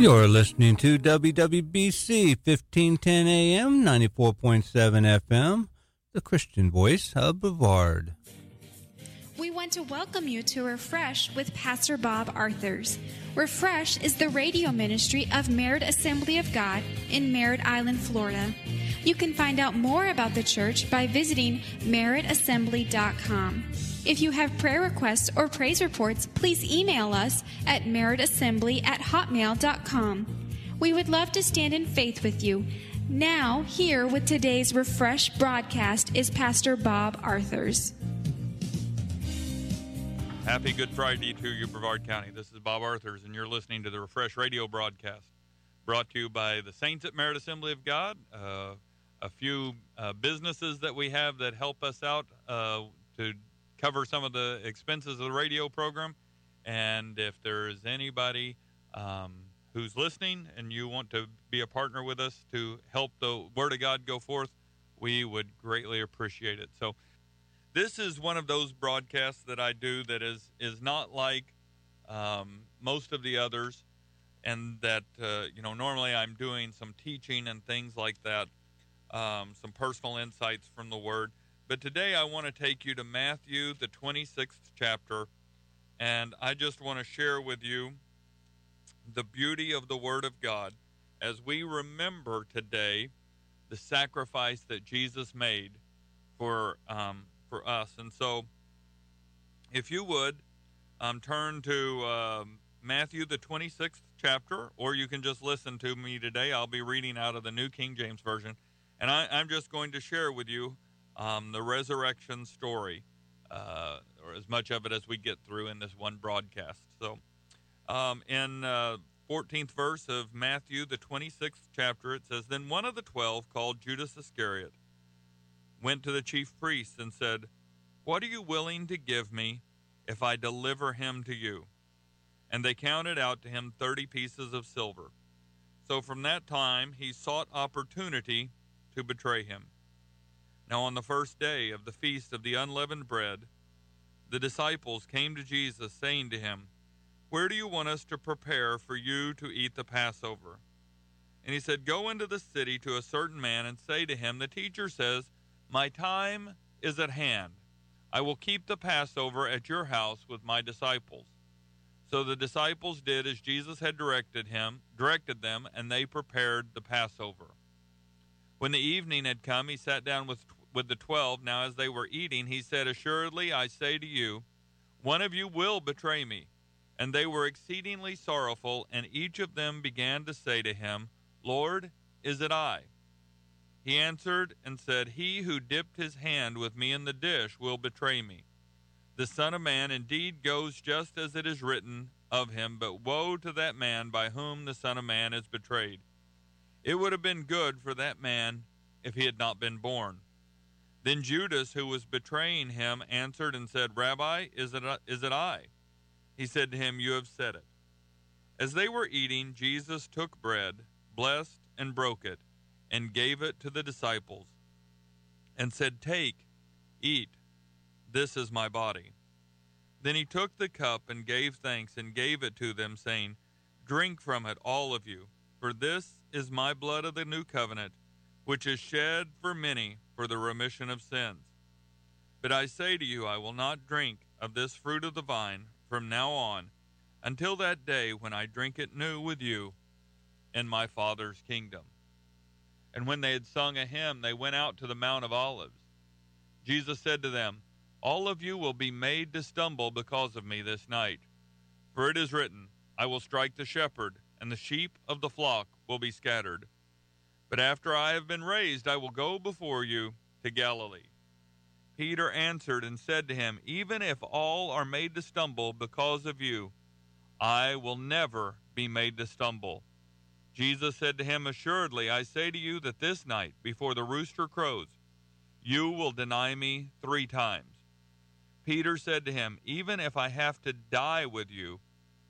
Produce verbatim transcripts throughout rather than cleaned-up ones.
You're listening to W W B C fifteen ten A M, ninety-four point seven F M, the Christian voice of Brevard. We want to welcome you to Refresh with Pastor Bob Arthurs. Refresh is the radio ministry of Merritt Assembly of God in Merritt Island, Florida. You can find out more about the church by visiting merritt assembly dot com. If you have prayer requests or praise reports, please email us at merritt assembly at hotmail dot com. We would love to stand in faith with you. Now, here with today's Refresh broadcast is Pastor Bob Arthurs. Happy Good Friday to you, Brevard County. This is Bob Arthurs, and you're listening to the Refresh radio broadcast, brought to you by the Saints at Merritt Assembly of God, uh, a few uh, businesses that we have that help us out uh, to cover some of the expenses of the radio program. And if there's anybody um, who's listening and you want to be a partner with us to help the Word of God go forth, we would greatly appreciate it. So this is one of those broadcasts that I do that is, is not like um, most of the others, and that, uh, you know, normally I'm doing some teaching and things like that, um, some personal insights from the Word. But today I want to take you to Matthew, the twenty-sixth chapter, and I just want to share with you the beauty of the Word of God as we remember today the sacrifice that Jesus made for um, for us. And so, if you would, um, turn to um, Matthew, the twenty-sixth chapter, or you can just listen to me today. I'll be reading out of the New King James Version, and I, I'm just going to share with you Um, the resurrection story, uh, or as much of it as we get through in this one broadcast. So, um, in uh, fourteenth verse of Matthew, the twenty-sixth chapter, it says, "Then one of the twelve, called Judas Iscariot, went to the chief priests and said, 'What are you willing to give me if I deliver him to you?' And they counted out to him thirty pieces of silver. So from that time he sought opportunity to betray him. Now on the first day of the feast of the unleavened bread, the disciples came to Jesus, saying to him, 'Where do you want us to prepare for you to eat the Passover?' And he said, 'Go into the city to a certain man and say to him, the teacher says, my time is at hand. I will keep the Passover at your house with my disciples.' So the disciples did as Jesus had directed him, directed them, and they prepared the Passover. When the evening had come, he sat down with with the twelve. Now as they were eating, he said, 'Assuredly I say to you, one of you will betray me.' And they were exceedingly sorrowful, and each of them began to say to him, 'Lord, is it I?' He answered and said, 'He who dipped his hand with me in the dish will betray me. The Son of Man indeed goes just as it is written of him, but woe to that man by whom the Son of Man is betrayed. It would have been good for that man if he had not been born.' Then Judas, who was betraying him, answered and said, 'Rabbi, is it, is it I?' He said to him, 'You have said it.' As they were eating, Jesus took bread, blessed and broke it, and gave it to the disciples, and said, 'Take, eat, this is my body.' Then he took the cup and gave thanks and gave it to them, saying, 'Drink from it, all of you, for this is my blood of the new covenant, which is shed for many for the remission of sins. But I say to you, I will not drink of this fruit of the vine from now on until that day when I drink it new with you in my Father's kingdom.' And when they had sung a hymn, they went out to the Mount of Olives. Jesus said to them, 'All of you will be made to stumble because of me this night. For it is written, I will strike the shepherd, and the sheep of the flock will be scattered. But after I have been raised, I will go before you to Galilee.' Peter answered and said to him, 'Even if all are made to stumble because of you, I will never be made to stumble.' Jesus said to him, 'Assuredly, I say to you that this night, before the rooster crows, you will deny me three times.' Peter said to him, 'Even if I have to die with you,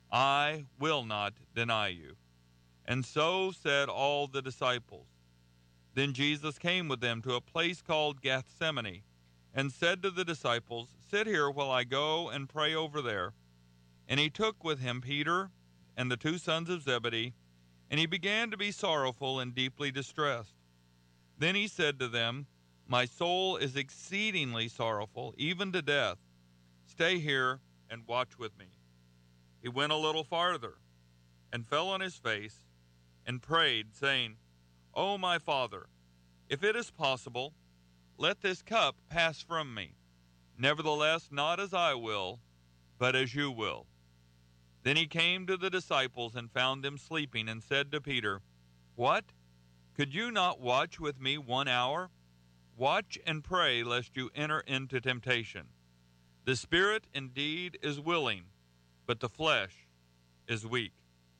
I will not deny you.' And so said all the disciples. Then Jesus came with them to a place called Gethsemane, and said to the disciples, 'Sit here while I go and pray over there.' And he took with him Peter and the two sons of Zebedee, And he began to be sorrowful and deeply distressed. Then he said to them, My soul is exceedingly sorrowful, even to death. Stay here and watch with me. He went a little farther and fell on his face and prayed, saying, O my Father, if it is possible, let this cup pass from me. Nevertheless, not as I will, but as you will. Then he came to the disciples and found them sleeping, and said to Peter, What? Could you not watch with me one hour? Watch and pray, lest you enter into temptation. The spirit indeed is willing, but the flesh is weak.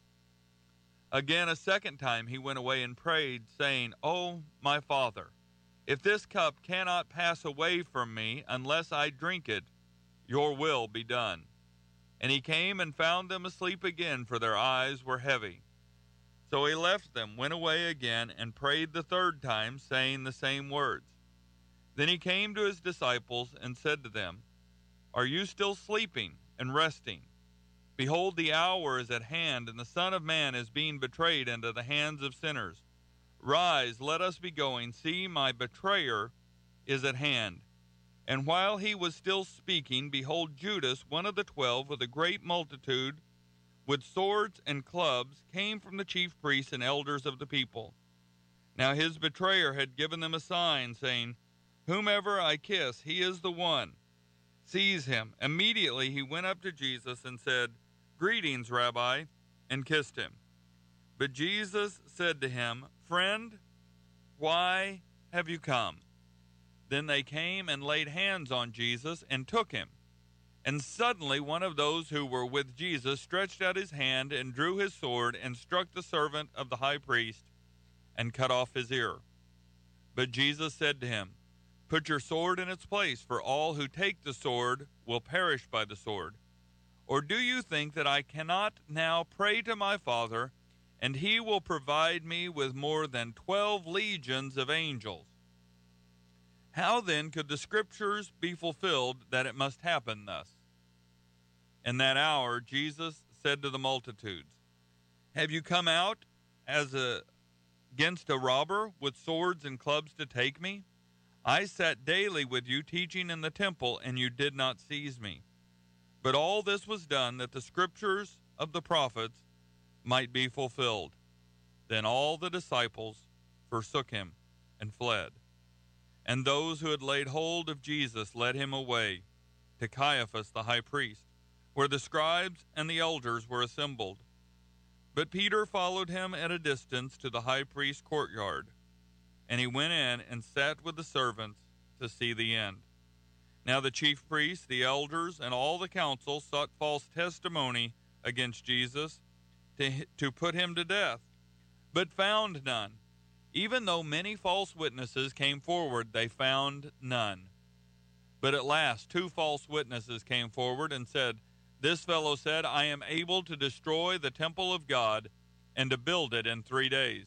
Again, a second time he went away and prayed, saying, O my Father, if this cup cannot pass away from me unless I drink it, your will be done. And he came and found them asleep again, for their eyes were heavy. So he left them, went away again, and prayed the third time, saying the same words. Then he came to his disciples and said to them, Are you still sleeping and resting? Behold, the hour is at hand, and the Son of Man is being betrayed into the hands of sinners. Rise, let us be going. See, my betrayer is at hand. And while he was still speaking, behold, Judas, one of the twelve, with a great multitude, with swords and clubs, came from the chief priests and elders of the people. Now his betrayer had given them a sign, saying, Whomever I kiss, he is the one. Seize him. Immediately he went up to Jesus and said, Greetings, Rabbi, and kissed him. But Jesus said to him, Friend, why have you come? Then they came and laid hands on Jesus and took him. And suddenly one of those who were with Jesus stretched out his hand and drew his sword and struck the servant of the high priest and cut off his ear. But Jesus said to him, Put your sword in its place, for all who take the sword will perish by the sword. Or do you think that I cannot now pray to my Father, and he will provide me with more than twelve legions of angels? How then could the scriptures be fulfilled that it must happen thus? In that hour Jesus said to the multitudes, Have you come out as a, against a robber with swords and clubs to take me? I sat daily with you teaching in the temple, and you did not seize me. But all this was done that the scriptures of the prophets might be fulfilled. Then all the disciples forsook him and fled. And those who had laid hold of Jesus led him away to Caiaphas the high priest, where the scribes and the elders were assembled. But Peter followed him at a distance to the high priest's courtyard, and he went in and sat with the servants to see the end. Now the chief priests, the elders, and all the council sought false testimony against Jesus to, to put him to death, but found none. Even though many false witnesses came forward, they found none. But at last two false witnesses came forward and said, This fellow said, I am able to destroy the temple of God and to build it in three days.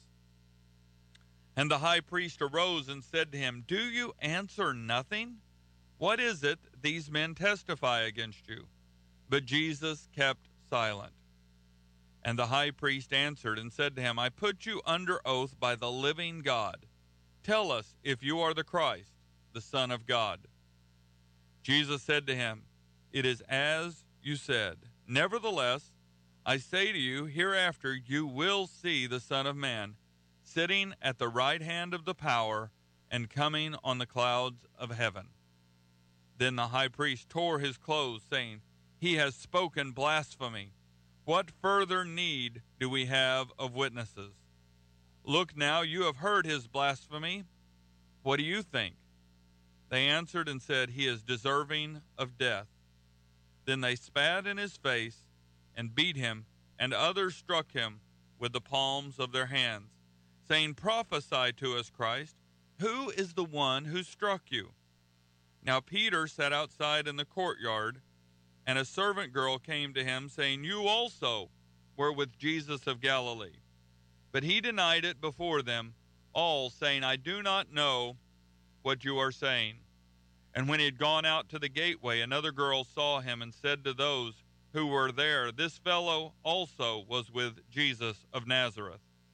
And the high priest arose and said to him, Do you answer nothing? What is it these men testify against you? But Jesus kept silent. And the high priest answered and said to him, I put you under oath by the living God. Tell us if you are the Christ, the Son of God. Jesus said to him, It is as you said. Nevertheless, I say to you, hereafter you will see the Son of Man sitting at the right hand of the power and coming on the clouds of heaven. Then the high priest tore his clothes, saying, He has spoken blasphemy. What further need do we have of witnesses? Look now, you have heard his blasphemy. What do you think? They answered and said, He is deserving of death. Then they spat in his face and beat him, and others struck him with the palms of their hands, saying, Prophesy to us, Christ. Who is the one who struck you? Now Peter sat outside in the courtyard, and a servant girl came to him, saying, You also were with Jesus of Galilee. But he denied it before them all, saying, I do not know what you are saying. And when he had gone out to the gateway, another girl saw him and said to those who were there, This fellow also was with Jesus of Nazareth.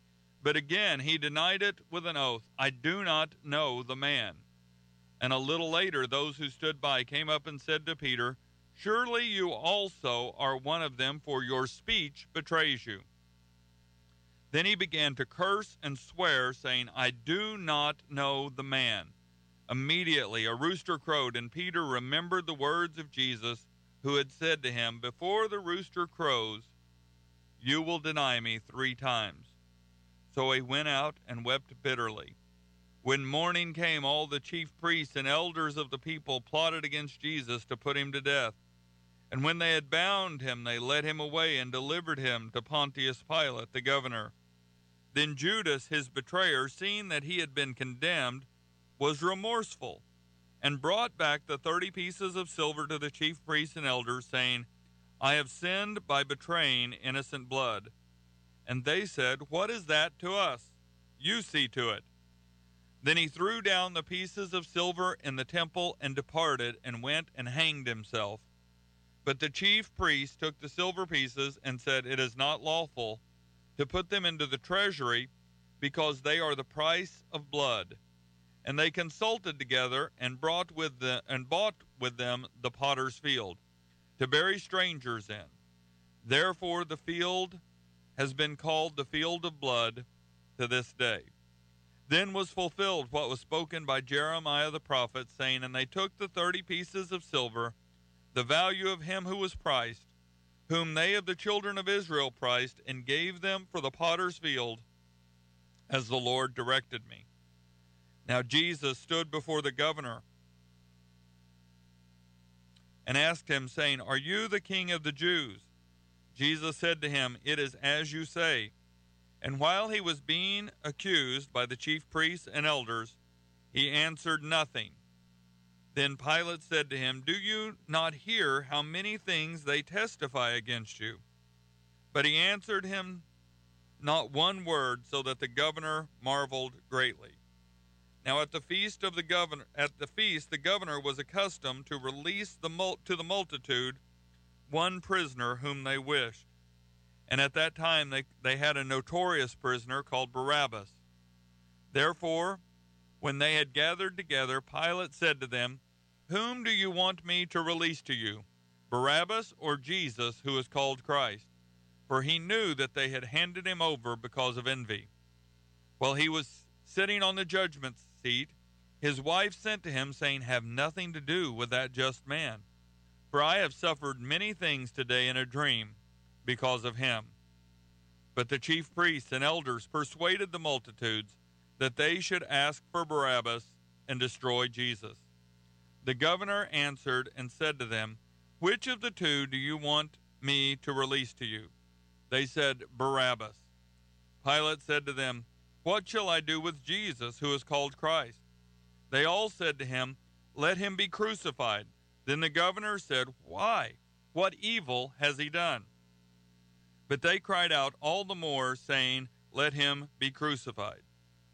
But again he denied it with an oath, I do not know the man. And a little later those who stood by came up and said to Peter, Surely you also are one of them, for your speech betrays you. Then he began to curse and swear, saying, I do not know the man. Immediately a rooster crowed, and Peter remembered the words of Jesus, who had said to him, Before the rooster crows, you will deny me three times. So he went out and wept bitterly. When morning came, all the chief priests and elders of the people plotted against Jesus to put him to death. And when they had bound him, they led him away and delivered him to Pontius Pilate, the governor. Then Judas, his betrayer, seeing that he had been condemned, was remorseful, and brought back the thirty pieces of silver to the chief priests and elders, saying, I have sinned by betraying innocent blood. And they said, What is that to us? You see to it. Then he threw down the pieces of silver in the temple and departed, and went and hanged himself. But the chief priests took the silver pieces and said, It is not lawful to put them into the treasury, because they are the price of blood. And they consulted together and brought with the and bought with them the potter's field, to bury strangers in. Therefore the field has been called the field of blood to this day. Then was fulfilled what was spoken by Jeremiah the prophet, saying, And they took the thirty pieces of silver, the value of him who was priced, whom they of the children of Israel priced, and gave them for the potter's field, as the Lord directed me. Now Jesus stood before the governor and asked him, saying, Are you the king of the Jews? Jesus said to him, It is as you say. And while he was being accused by the chief priests and elders, he answered nothing. Then Pilate said to him, Do you not hear how many things they testify against you? But he answered him not one word, so that the governor marveled greatly. Now at the feast of the governor, at the feast, the governor was accustomed to release the mul- to the multitude one prisoner whom they wished. And at that time they, they had a notorious prisoner called Barabbas. Therefore, when they had gathered together, Pilate said to them, Whom do you want me to release to you, Barabbas or Jesus, who is called Christ? For he knew that they had handed him over because of envy. While he was sitting on the judgment seat, his wife sent to him, saying, Have nothing to do with that just man, for I have suffered many things today in a dream because of him. But the chief priests and elders persuaded the multitudes that they should ask for Barabbas and destroy Jesus. The governor answered and said to them, Which of the two do you want me to release to you? They said, Barabbas. Pilate said to them, What shall I do with Jesus, who is called Christ? They all said to him, Let him be crucified. Then the governor said, Why? What evil has he done? But they cried out all the more, saying, Let him be crucified.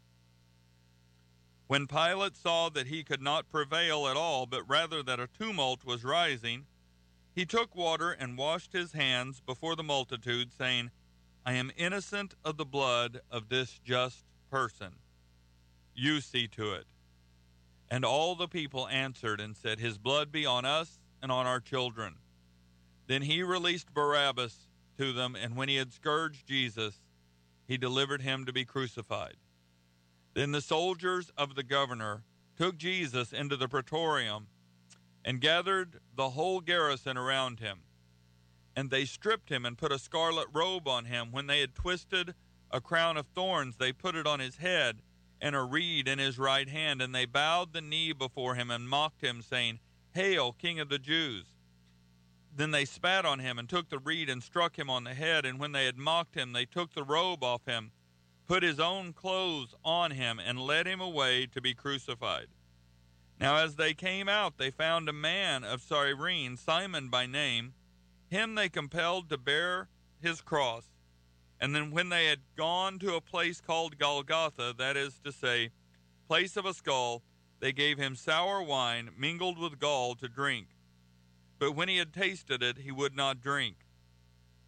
When Pilate saw that he could not prevail at all, but rather that a tumult was rising, he took water and washed his hands before the multitude, saying, I am innocent of the blood of this just person. You see to it. And all the people answered and said, His blood be on us and on our children. Then he released Barabbas to them, and when he had scourged Jesus, he delivered him to be crucified. Then the soldiers of the governor took Jesus into the praetorium and gathered the whole garrison around him. And they stripped him and put a scarlet robe on him. When they had twisted a crown of thorns, they put it on his head, and a reed in his right hand. And they bowed the knee before him and mocked him, saying, Hail, King of the Jews! Then they spat on him and took the reed and struck him on the head. And when they had mocked him, they took the robe off him, put his own clothes on him, and led him away to be crucified. Now as they came out, they found a man of Cyrene, Simon by name. Him they compelled to bear his cross. And then when they had gone to a place called Golgotha, that is to say, place of a skull, they gave him sour wine mingled with gall to drink. But when he had tasted it, he would not drink.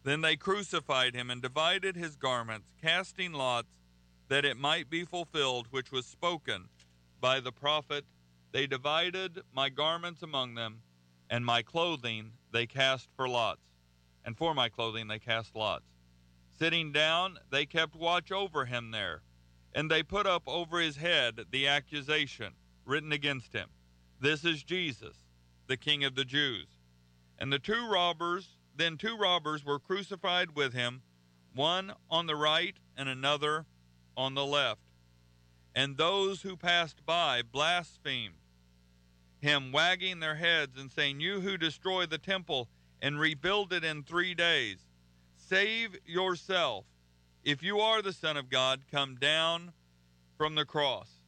Then they crucified him and divided his garments, casting lots, that it might be fulfilled, which was spoken by the prophet. They divided my garments among them, and my clothing they cast for lots. And for my clothing they cast lots. Sitting down, they kept watch over him there, and they put up over his head the accusation written against him, "This is Jesus, the King of the Jews." And the two robbers, then two robbers were crucified with him, one on the right and another on the left. And those who passed by blasphemed him, wagging their heads and saying, "You who destroy the temple and rebuild it in three days, save yourself. If you are the Son of God, come down from the cross."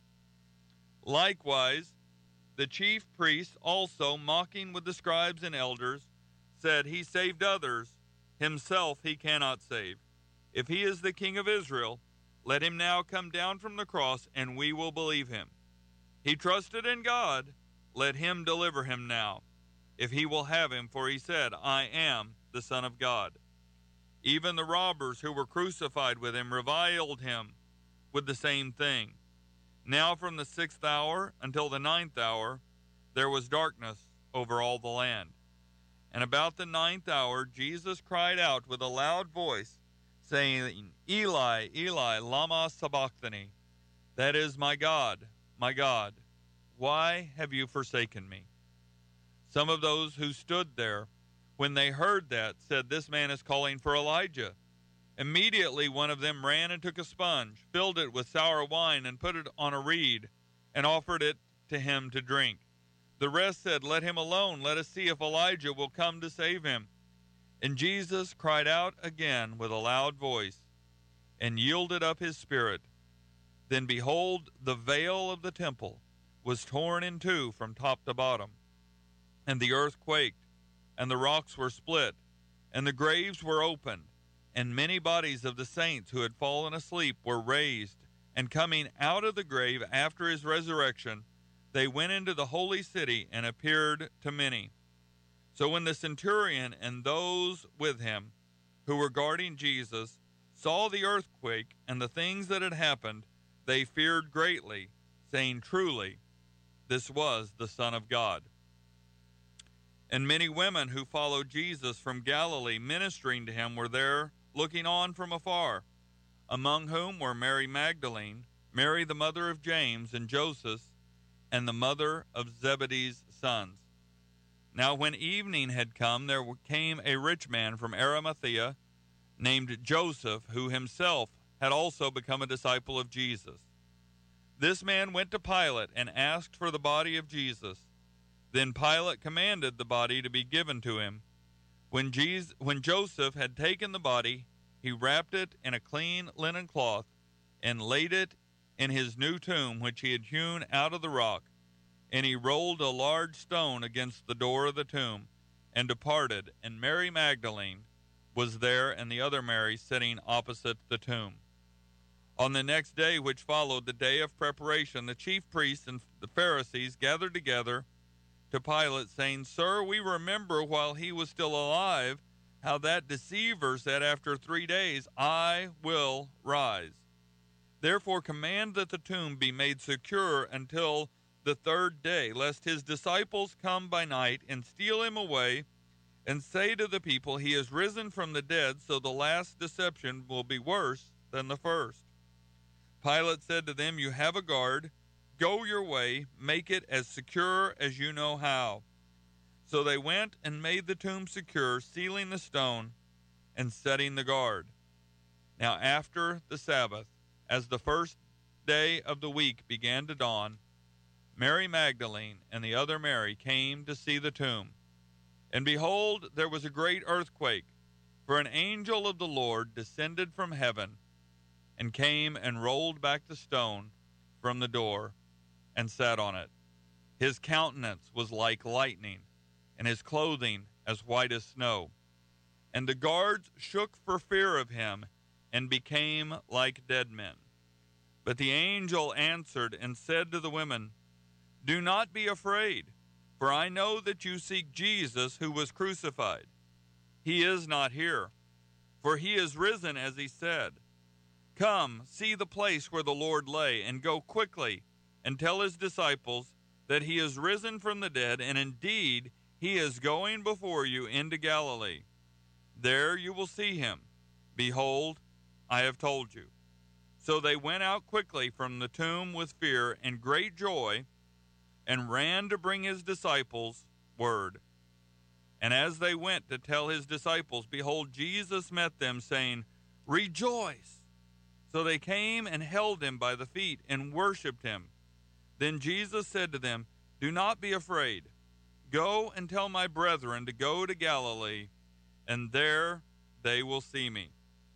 Likewise, the chief priests also, mocking with the scribes and elders, said, "He saved others, himself he cannot save. If he is the King of Israel, let him now come down from the cross, and we will believe him. He trusted in God, let him deliver him now, if he will have him, for he said, 'I am the Son of God.'" Even the robbers who were crucified with him reviled him with the same thing. Now from the sixth hour until the ninth hour, there was darkness over all the land. And about the ninth hour, Jesus cried out with a loud voice, saying, "Eli, Eli, lama sabachthani," that is, "My God, my God, why have you forsaken me?" Some of those who stood there, when they heard that, said, "This man is calling for Elijah." Immediately one of them ran and took a sponge, filled it with sour wine, and put it on a reed, and offered it to him to drink. The rest said, "Let him alone. Let us see if Elijah will come to save him." And Jesus cried out again with a loud voice, and yielded up his spirit. Then behold, the veil of the temple was torn in two from top to bottom, and the earth quaked, and the rocks were split, and the graves were opened, and many bodies of the saints who had fallen asleep were raised, and coming out of the grave after his resurrection, they went into the holy city and appeared to many. So when the centurion and those with him who were guarding Jesus saw the earthquake and the things that had happened, they feared greatly, saying, "Truly, this was the Son of God." And many women who followed Jesus from Galilee, ministering to him, were there looking on from afar, among whom were Mary Magdalene, Mary the mother of James and Joseph, and the mother of Zebedee's sons. Now when evening had come, there came a rich man from Arimathea, named Joseph, who himself had also become a disciple of Jesus. This man went to Pilate and asked for the body of Jesus. Then Pilate commanded the body to be given to him. When, Jesus, when Joseph had taken the body, he wrapped it in a clean linen cloth and laid it in his new tomb, which he had hewn out of the rock. And he rolled a large stone against the door of the tomb and departed. And Mary Magdalene was there, and the other Mary sitting opposite the tomb. On the next day, which followed the day of preparation, the chief priests and the Pharisees gathered together to Pilate, saying, "Sir, we remember while he was still alive how that deceiver said, 'After three days I will rise.' Therefore command that the tomb be made secure until the third day, lest his disciples come by night and steal him away and say to the people, 'He is risen from the dead,' so the last deception will be worse than the first." Pilate said to them, "You have a guard. Go your way, make it as secure as you know how." So they went and made the tomb secure, sealing the stone and setting the guard. Now after the Sabbath, as the first day of the week began to dawn, Mary Magdalene and the other Mary came to see the tomb. And behold, there was a great earthquake, for an angel of the Lord descended from heaven and came and rolled back the stone from the door and sat on it. His countenance was like lightning, and his clothing as white as snow. And the guards shook for fear of him and became like dead men. But the angel answered and said to the women, "Do not be afraid, for I know that you seek Jesus who was crucified. He is not here, for he is risen as he said. Come, see the place where the Lord lay, and go quickly and tell his disciples that he is risen from the dead, and indeed he is going before you into Galilee. There you will see him. Behold, I have told you." So they went out quickly from the tomb with fear and great joy, and ran to bring his disciples word. And as they went to tell his disciples, behold, Jesus met them, saying, "Rejoice!" So they came and held him by the feet and worshipped him. Then Jesus said to them, "Do not be afraid. Go and tell my brethren to go to Galilee, and there they will see me."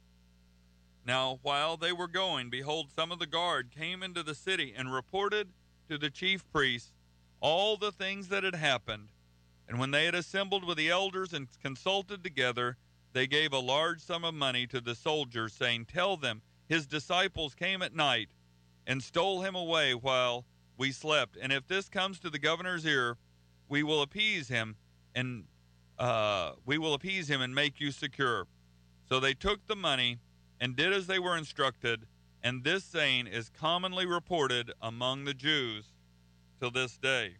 Now, while they were going, behold, some of the guard came into the city and reported to the chief priests all the things that had happened. And when they had assembled with the elders and consulted together, they gave a large sum of money to the soldiers, saying, "Tell them, his disciples came at night and stole him away while we slept. And if this comes to the governor's ear, we will appease him and uh, we will appease him and make you secure." So they took the money and did as they were instructed, and this saying is commonly reported among the Jews till this day.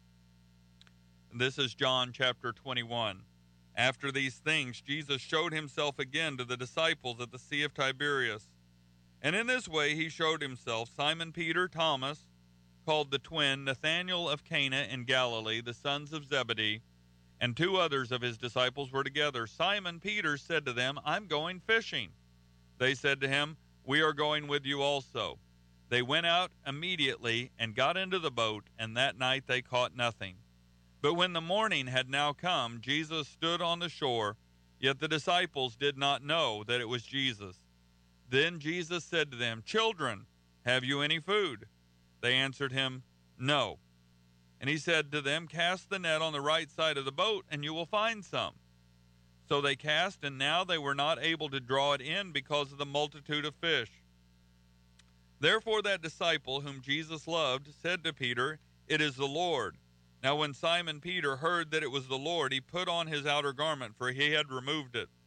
This is John chapter twenty-one. After these things, Jesus showed himself again to the disciples at the Sea of Tiberias. And in this way he showed himself: Simon Peter, Thomas, called the twin, Nathanael of Cana in Galilee, the sons of Zebedee, and two others of his disciples were together. Simon Peter said to them, "I'm going fishing." They said to him, "We are going with you also." They went out immediately and got into the boat, and that night they caught nothing. But when the morning had now come, Jesus stood on the shore, yet the disciples did not know that it was Jesus. Then Jesus said to them, "Children, have you any food?" They answered him, "No." And he said to them, "Cast the net on the right side of the boat, and you will find some." So they cast, and now they were not able to draw it in because of the multitude of fish. Therefore that disciple whom Jesus loved said to Peter, "It is the Lord." Now when Simon Peter heard that it was the Lord, he put on his outer garment, for he had removed it,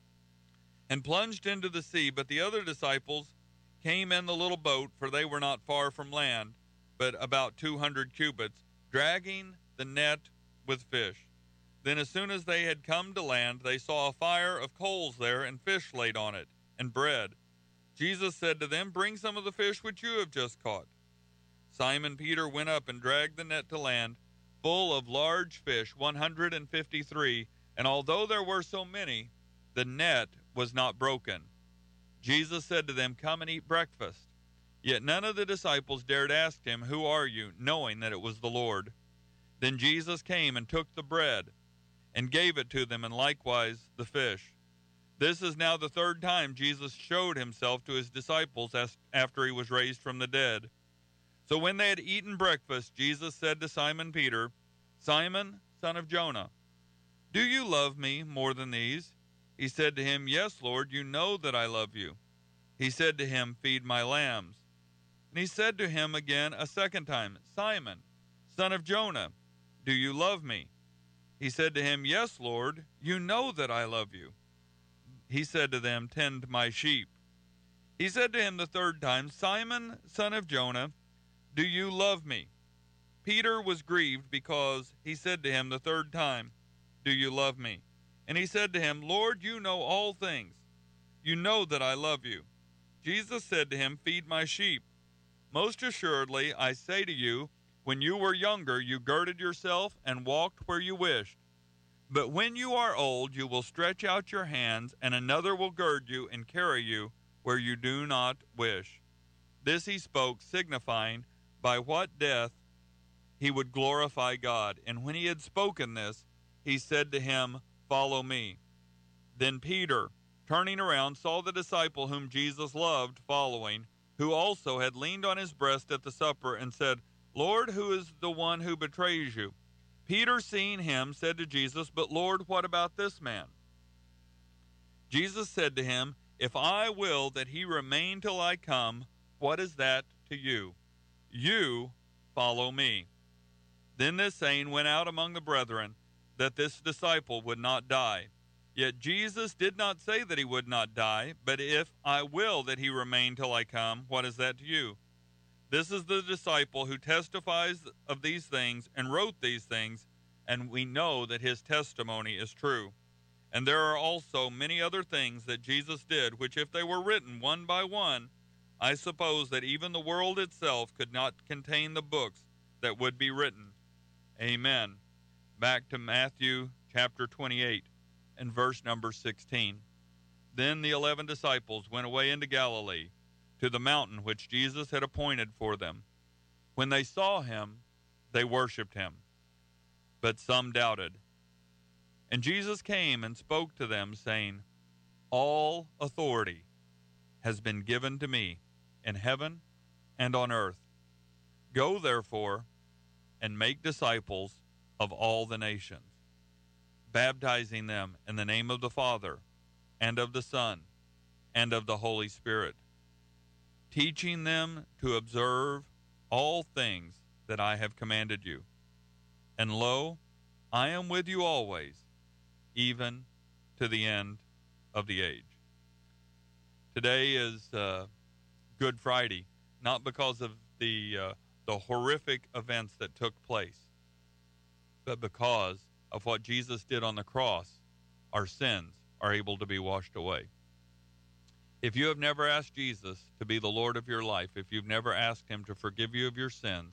and plunged into the sea. But the other disciples came in the little boat, for they were not far from land, but about two hundred cubits, dragging the net with fish. Then as soon as they had come to land, they saw a fire of coals there, and fish laid on it, and bread. Jesus said to them, "Bring some of the fish which you have just caught." Simon Peter went up and dragged the net to land, full of large fish, one hundred and fifty-three, and although there were so many, the net was not broken. Jesus said to them, "Come and eat breakfast." Yet none of the disciples dared ask him, "Who are you?" knowing that it was the Lord. Then Jesus came and took the bread and gave it to them, and likewise the fish. This is now the third time Jesus showed himself to his disciples as after he was raised from the dead. So when they had eaten breakfast, Jesus said to Simon Peter, "Simon, son of Jonah, do you love me more than these?" He said to him, "Yes, Lord, you know that I love you." He said to him, "Feed my lambs." And he said to him again a second time, "Simon, son of Jonah, do you love me?" He said to him, "Yes, Lord, you know that I love you." He said to them, "Tend my sheep." He said to him the third time, "Simon, son of Jonah, do you love me?" Peter was grieved because he said to him the third time, "Do you love me?" And he said to him, "Lord, you know all things. You know that I love you." Jesus said to him, "Feed my sheep. Most assuredly, I say to you, when you were younger, you girded yourself and walked where you wished. But when you are old, you will stretch out your hands, and another will gird you and carry you where you do not wish." This he spoke, signifying by what death he would glorify God. And when he had spoken this, he said to him, "Follow me." Then Peter, turning around, saw the disciple whom Jesus loved following, who also had leaned on his breast at the supper, and said, "Lord, who is the one who betrays you?" Peter, seeing him, said to Jesus, "But Lord, what about this man?" Jesus said to him, "If I will that he remain till I come, what is that to you? You follow me." Then this saying went out among the brethren, that this disciple would not die. Yet Jesus did not say that he would not die, but if I will that he remain till I come, what is that to you? This is the disciple who testifies of these things and wrote these things, and we know that his testimony is true. And there are also many other things that Jesus did, which if they were written one by one, I suppose that even the world itself could not contain the books that would be written. Amen. Back to Matthew chapter twenty-eight and verse number sixteen. Then the eleven disciples went away into Galilee, to the mountain which Jesus had appointed for them. When they saw him, they worshipped him, but some doubted. And Jesus came and spoke to them, saying, All authority has been given to me in heaven and on earth. Go, therefore, and make disciples of all the nations, baptizing them in the name of the Father, and of the Son, and of the Holy Spirit, teaching them to observe all things that I have commanded you. And lo, I am with you always, even to the end of the age. Today is uh, Good Friday, not because of the uh, the horrific events that took place, but because of what Jesus did on the cross, our sins are able to be washed away. If you have never asked Jesus to be the Lord of your life, if you've never asked him to forgive you of your sins,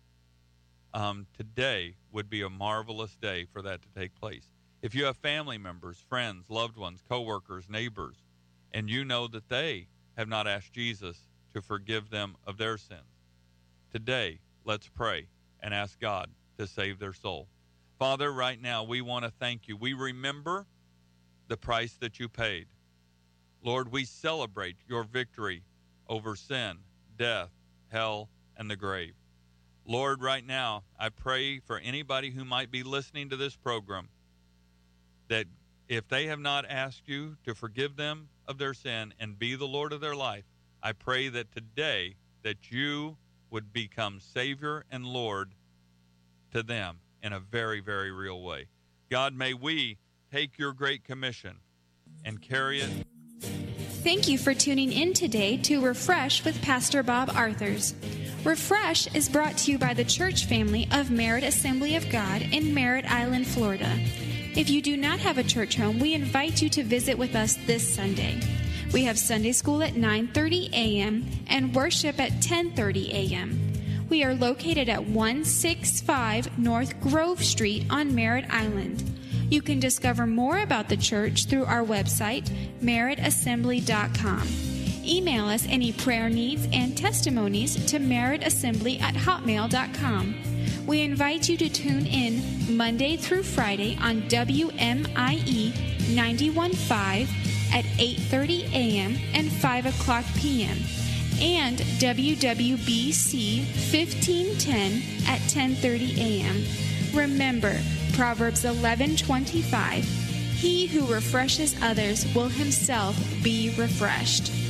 um, today would be a marvelous day for that to take place. If you have family members, friends, loved ones, coworkers, neighbors, and you know that they have not asked Jesus to forgive them of their sins, today, let's pray and ask God to save their soul. Father, right now, we want to thank you. We remember the price that you paid. Lord, we celebrate your victory over sin, death, hell, and the grave. Lord, right now, I pray for anybody who might be listening to this program that if they have not asked you to forgive them of their sin and be the Lord of their life, I pray that today that you would become Savior and Lord to them in a very, very real way. God, may we take your great commission and carry it. Thank you for tuning in today to Refresh with Pastor Bob Arthurs. Refresh is brought to you by the church family of Merritt Assembly of God in Merritt Island, Florida. If you do not have a church home, we invite you to visit with us this Sunday. We have Sunday school at nine thirty a.m. and worship at ten thirty a.m. We are located at one sixty-five North Grove Street on Merritt Island. You can discover more about the church through our website, merritt assembly dot com. Email us any prayer needs and testimonies to merrittassembly at hotmail dot com. We invite you to tune in Monday through Friday on W M I E ninety-one point five at eight thirty a.m. and five o'clock p.m. and W W B C fifteen ten at ten thirty a.m. Remember, Proverbs eleven twenty-five, He who refreshes others will himself be refreshed.